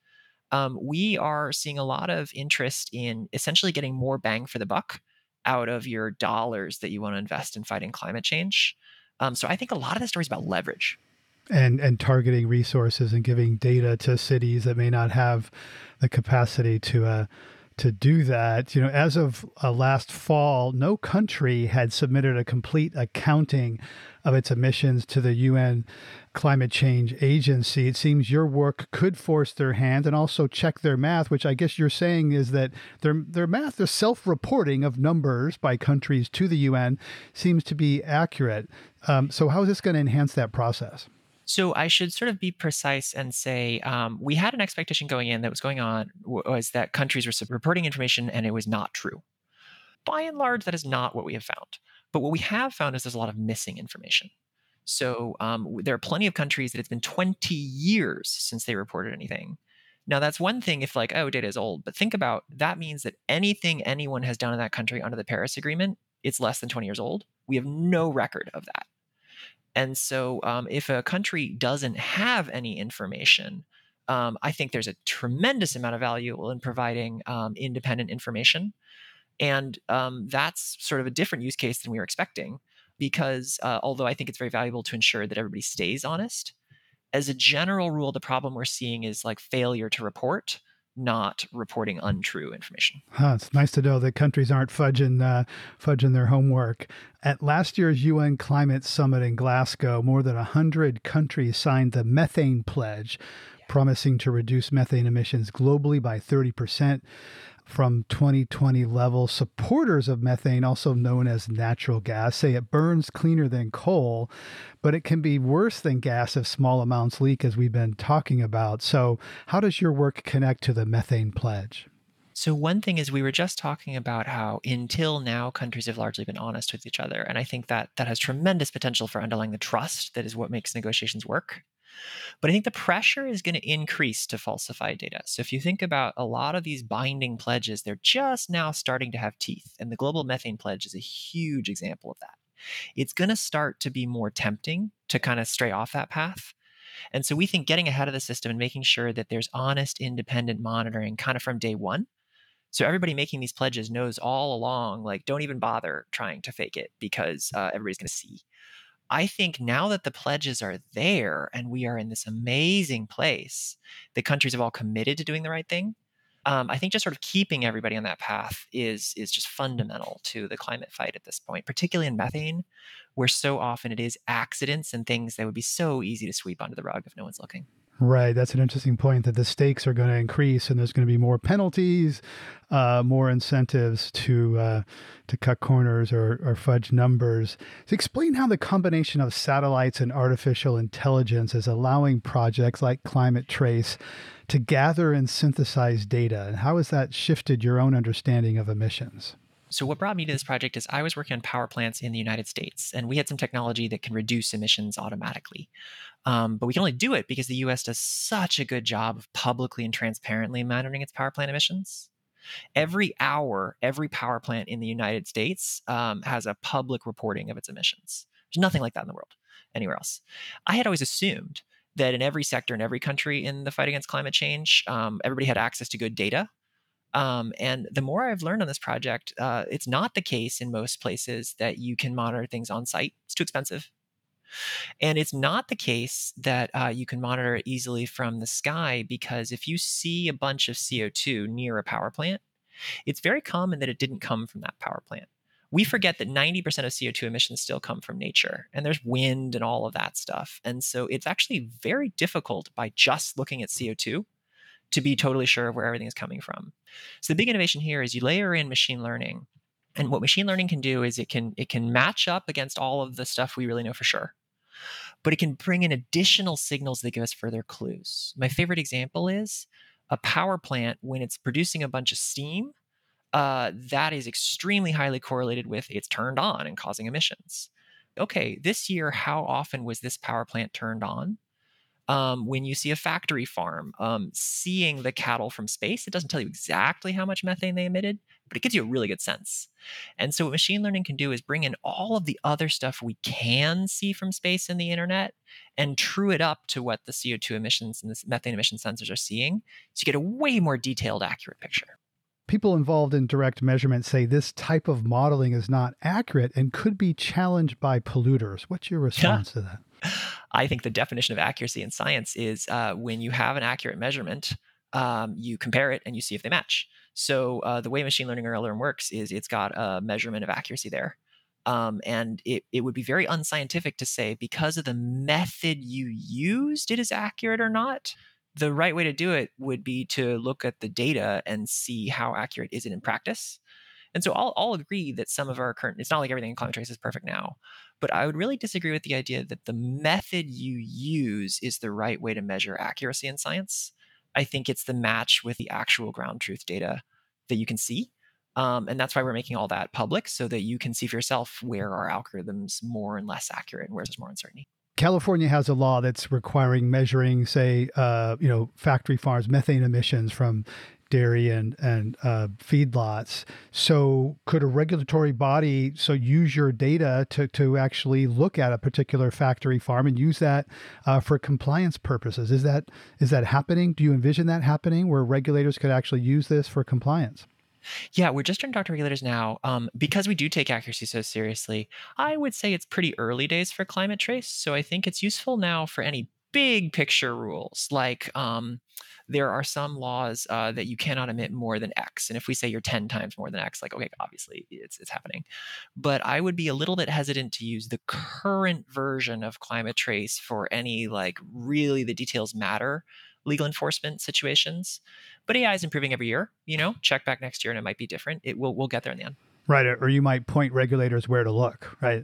We are seeing a lot of interest in essentially getting more bang for the buck out of your dollars that you want to invest in fighting climate change. So I think a lot of the story is about leverage. And targeting resources and giving data to cities that may not have the capacity to do that. You know, as of last fall, no country had submitted a complete accounting of its emissions to the UN Climate Change Agency. It seems your work could force their hand and also check their math, which I guess you're saying is that their math, their self-reporting of numbers by countries to the UN seems to be accurate. So how is this going to enhance that process? So I should sort of be precise and say we had an expectation going in that was going on was that countries were reporting information and it was not true. By and large, that is not what we have found. But what we have found is there's a lot of missing information. So there are plenty of countries that it's been 20 years since they reported anything. Now, that's one thing if like, oh, data is old. But think about that means that anything anyone has done in that country under the Paris Agreement, it's less than 20 years old. We have no record of that. And so if a country doesn't have any information, I think there's a tremendous amount of value in providing independent information. And that's sort of a different use case than we were expecting, because although I think it's very valuable to ensure that everybody stays honest, as a general rule, the problem we're seeing is like failure to report, not reporting untrue information. It's nice to know that countries aren't fudging their homework. At last year's UN Climate Summit in Glasgow, more than 100 countries signed the Methane Pledge, promising to reduce methane emissions globally by 30% from 2020 levels. Supporters of methane, also known as natural gas, say it burns cleaner than coal, but it can be worse than gas if small amounts leak, as we've been talking about. So how does your work connect to the Methane Pledge? So one thing is we were just talking about how until now countries have largely been honest with each other. And I think that has tremendous potential for underlying the trust that is what makes negotiations work. But I think the pressure is going to increase to falsify data. So if you think about a lot of these binding pledges, they're just now starting to have teeth. And the Global Methane Pledge is a huge example of that. It's going to start to be more tempting to kind of stray off that path. And so we think getting ahead of the system and making sure that there's honest, independent monitoring kind of from day one. So everybody making these pledges knows all along, like, don't even bother trying to fake it because everybody's going to see. I think now that the pledges are there and we are in this amazing place, the countries have all committed to doing the right thing. I think just sort of keeping everybody on that path is just fundamental to the climate fight at this point, particularly in methane, where so often it is accidents and things that would be so easy to sweep under the rug if no one's looking. Right. That's an interesting point, that the stakes are going to increase and there's going to be more penalties, more incentives to cut corners or fudge numbers. So explain how the combination of satellites and artificial intelligence is allowing projects like Climate Trace to gather and synthesize data. And how has that shifted your own understanding of emissions? So what brought me to this project is I was working on power plants in the United States, and we had some technology that can reduce emissions automatically. But we can only do it because the US does such a good job of publicly and transparently monitoring its power plant emissions. Every hour, every power plant in the United States has a public reporting of its emissions. There's nothing like that in the world, anywhere else. I had always assumed that in every sector, in every country in the fight against climate change, everybody had access to good data. And the more I've learned on this project, it's not the case in most places that you can monitor things on site. It's too expensive. And it's not the case that you can monitor it easily from the sky, because if you see a bunch of CO2 near a power plant, it's very common that it didn't come from that power plant. We forget that 90% of CO2 emissions still come from nature, and there's wind and all of that stuff. And so it's actually very difficult by just looking at CO2 to be totally sure of where everything is coming from. So the big innovation here is you layer in machine learning. And what machine learning can do is it can match up against all of the stuff we really know for sure, but it can bring in additional signals that give us further clues. My favorite example is a power plant when it's producing a bunch of steam. That is extremely highly correlated with it's turned on and causing emissions. Okay, this year, how often was this power plant turned on? When you see a factory farm, seeing the cattle from space, it doesn't tell you exactly how much methane they emitted, but it gives you a really good sense. And so what machine learning can do is bring in all of the other stuff we can see from space and the internet and true it up to what the CO2 emissions and the methane emission sensors are seeing. So you get a way more detailed, accurate picture. People involved in direct measurement say this type of modeling is not accurate and could be challenged by polluters. What's your response to that? I think the definition of accuracy in science is when you have an accurate measurement, you compare it and you see if they match. So the way machine learning or LLM works is it's got a measurement of accuracy there. And it would be very unscientific to say because of the method you used, it is accurate or not. The right way to do it would be to look at the data and see how accurate is it in practice. And so I'll agree that some of our current, it's not like everything in Climate Trace is perfect now, but I would really disagree with the idea that the method you use is the right way to measure accuracy in science. I think it's the match with the actual ground truth data that you can see. And that's why we're making all that public so that you can see for yourself where are algorithms more and less accurate and where there's more uncertainty. California has a law that's requiring measuring, say, factory farms, methane emissions from dairy and feedlots. So could a regulatory body use your data to actually look at a particular factory farm and use that for compliance purposes? Is that happening? Do you envision that happening where regulators could actually use this for compliance? Yeah, we're just trying to talk to regulators now. Because we do take accuracy so seriously, I would say it's pretty early days for Climate Trace. So I think it's useful now for any big picture rules. Like there are some laws that you cannot emit more than X. And if we say you're 10 times more than X, like, okay, obviously it's happening. But I would be a little bit hesitant to use the current version of Climate Trace for any like really the details matter legal enforcement situations. But AI is improving every year, check back next year and it might be different. We'll get there in the end. Right. Or you might point regulators where to look, right?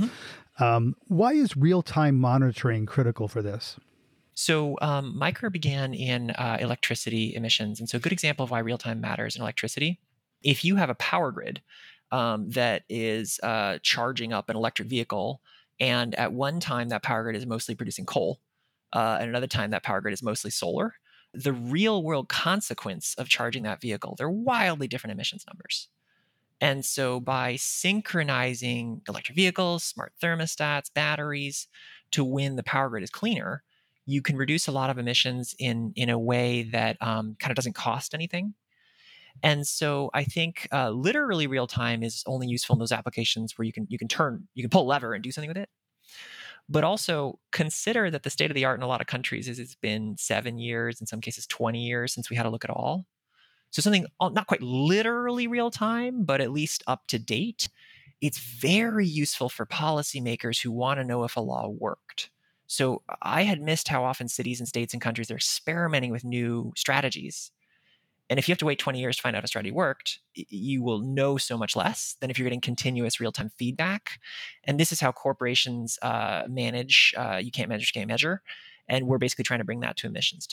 Why is real-time monitoring critical for this? So my career began in electricity emissions. And so a good example of why real-time matters in electricity, if you have a power grid that is charging up an electric vehicle, and at one time that power grid is mostly producing coal, and another time that power grid is mostly solar, the real world consequence of charging that vehicle, they're wildly different emissions numbers. And so by synchronizing electric vehicles, smart thermostats, batteries to when the power grid is cleaner, you can reduce a lot of emissions in a way that kind of doesn't cost anything. And so I think literally real time is only useful in those applications where you can pull a lever and do something with it. But also consider that the state of the art in a lot of countries is it's been 7 years, in some cases 20 years since we had a look at all. So something not quite literally real time, but at least up to date, it's very useful for policymakers who want to know if a law worked. So I had missed how often cities and states and countries are experimenting with new strategies. And if you have to wait 20 years to find out if a strategy worked, you will know so much less than if you're getting continuous real-time feedback. And this is how corporations manage. You can't measure. And we're basically trying to bring that to emissions too.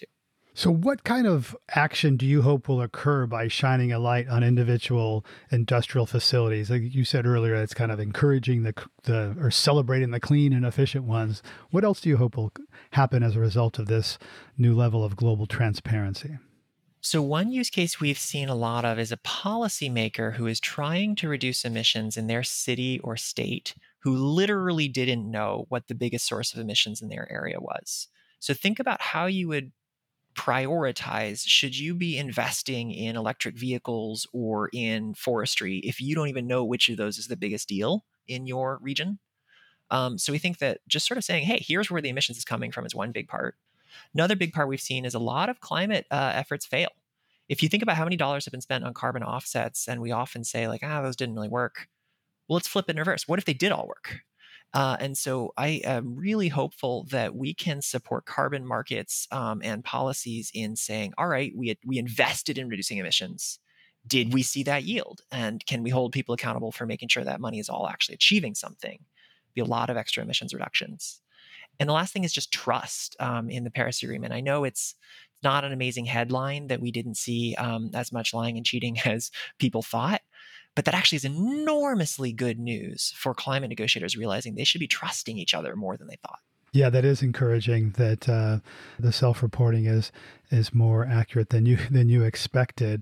So what kind of action do you hope will occur by shining a light on individual industrial facilities? Like you said earlier, it's kind of encouraging or celebrating the clean and efficient ones. What else do you hope will happen as a result of this new level of global transparency? So one use case we've seen a lot of is a policymaker who is trying to reduce emissions in their city or state who literally didn't know what the biggest source of emissions in their area was. So think about how you would prioritize, should you be investing in electric vehicles or in forestry if you don't even know which of those is the biggest deal in your region? So we think that just sort of saying, hey, here's where the emissions is coming from is one big part. Another big part we've seen is a lot of climate efforts fail. If you think about how many dollars have been spent on carbon offsets, and we often say like, those didn't really work. Well, let's flip it in reverse. What if they did all work? And so I am really hopeful that we can support carbon markets and policies in saying, all right, we invested in reducing emissions. Did we see that yield? And can we hold people accountable for making sure that money is all actually achieving something? Be a lot of extra emissions reductions. And the last thing is just trust in the Paris Agreement. I know it's not an amazing headline that we didn't see as much lying and cheating as people thought. But that actually is enormously good news for climate negotiators realizing they should be trusting each other more than they thought. Yeah, that is encouraging that the self-reporting is more accurate than you expected.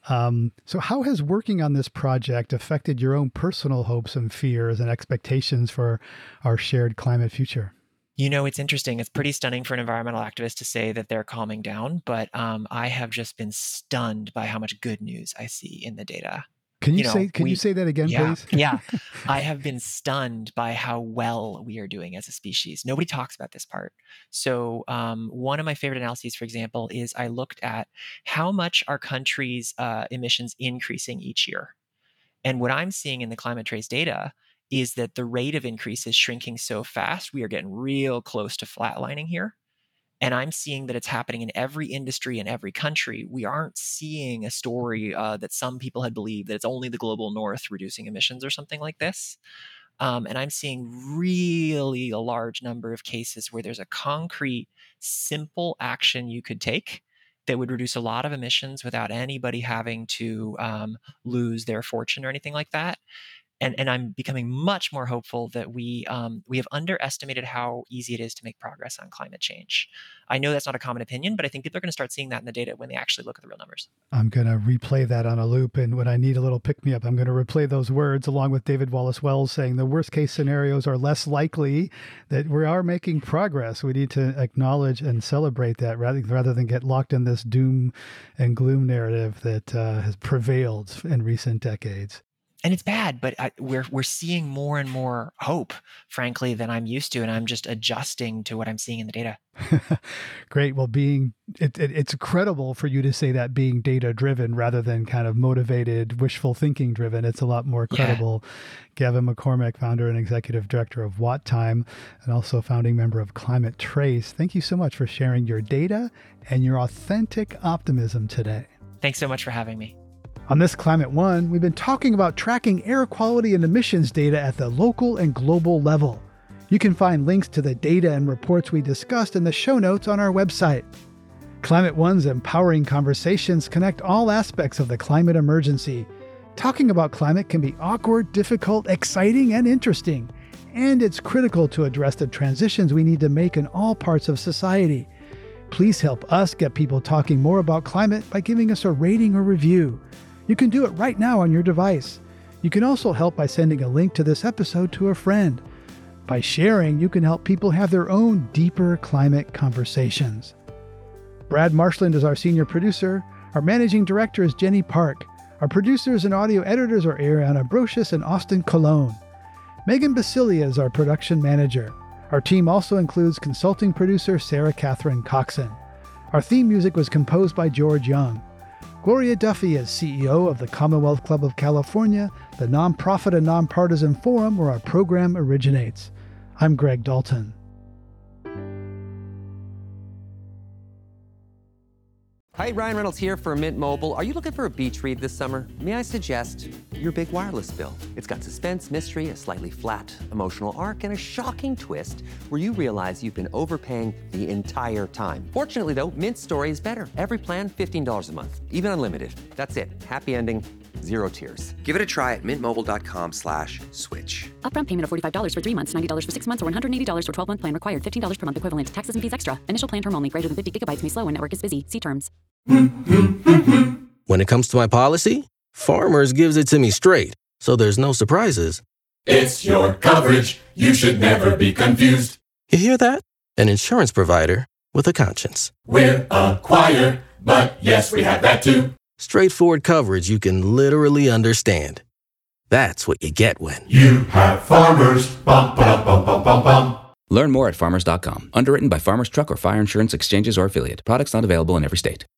So how has working on this project affected your own personal hopes and fears and expectations for our shared climate future? You know, it's interesting. It's pretty stunning for an environmental activist to say that they're calming down, but I have just been stunned by how much good news I see in the data. Can you say that again, please? Yeah. I have been stunned by how well we are doing as a species. Nobody talks about this part. So one of my favorite analyses, for example, is I looked at how much our country's emissions increasing each year. And what I'm seeing in the Climate Trace data is that the rate of increase is shrinking so fast, we are getting real close to flatlining here. And I'm seeing that it's happening in every industry in every country. We aren't seeing a story that some people had believed that it's only the global north reducing emissions or something like this. And I'm seeing really a large number of cases where there's a concrete, simple action you could take that would reduce a lot of emissions without anybody having to lose their fortune or anything like that. And I'm becoming much more hopeful that we have underestimated how easy it is to make progress on climate change. I know that's not a common opinion, but I think people are going to start seeing that in the data when they actually look at the real numbers. I'm going to replay that on a loop. And when I need a little pick-me-up, I'm going to replay those words along with David Wallace Wells saying the worst case scenarios are less likely, that we are making progress. We need to acknowledge and celebrate that rather than get locked in this doom and gloom narrative that has prevailed in recent decades. And it's bad, but we're seeing more and more hope, frankly, than I'm used to, and I'm just adjusting to what I'm seeing in the data. Great. Well, it's credible for you to say that being data driven rather than kind of motivated, wishful thinking driven. It's a lot more credible. Yeah. Gavin McCormick, founder and executive director of WattTime, and also founding member of Climate Trace. Thank you so much for sharing your data and your authentic optimism today. Thanks so much for having me. On this Climate One, we've been talking about tracking air quality and emissions data at the local and global level. You can find links to the data and reports we discussed in the show notes on our website. Climate One's empowering conversations connect all aspects of the climate emergency. Talking about climate can be awkward, difficult, exciting, and interesting. And it's critical to address the transitions we need to make in all parts of society. Please help us get people talking more about climate by giving us a rating or review. You can do it right now on your device. You can also help by sending a link to this episode to a friend. By sharing, you can help people have their own deeper climate conversations. Brad Marshland is our senior producer. Our managing director is Jenny Park. Our producers and audio editors are Ariana Brocious and Austin Colon. Megan Basilia is our production manager. Our team also includes consulting producer Sarah Catherine Coxon. Our theme music was composed by George Young. Gloria Duffy is CEO of the Commonwealth Club of California, the nonprofit and nonpartisan forum where our program originates. I'm Greg Dalton. Hi, Ryan Reynolds here for Mint Mobile. Are you looking for a beach read this summer? May I suggest your big wireless bill? It's got suspense, mystery, a slightly flat emotional arc, and a shocking twist where you realize you've been overpaying the entire time. Fortunately, though, Mint's story is better. Every plan, $15 a month, even unlimited. That's it. Happy ending, 0 tears. Give it a try at mintmobile.com/switch. Upfront payment of $45 for 3 months, $90 for 6 months, or $180 for 12-month plan required. $15 per month equivalent. Taxes and fees extra. Initial plan term only. Greater than 50 gigabytes may slow when network is busy. See terms. When it comes to my policy, Farmers gives it to me straight, so there's no surprises. It's your coverage. You should never be confused. You hear that? An insurance provider with a conscience. We're a choir, but yes, we have that too. Straightforward coverage you can literally understand. That's what you get when you have Farmers. Bum, ba, bum, bum, bum, bum. Learn more at farmers.com. Underwritten by Farmers Truck or Fire Insurance Exchanges or Affiliate. Products not available in every state.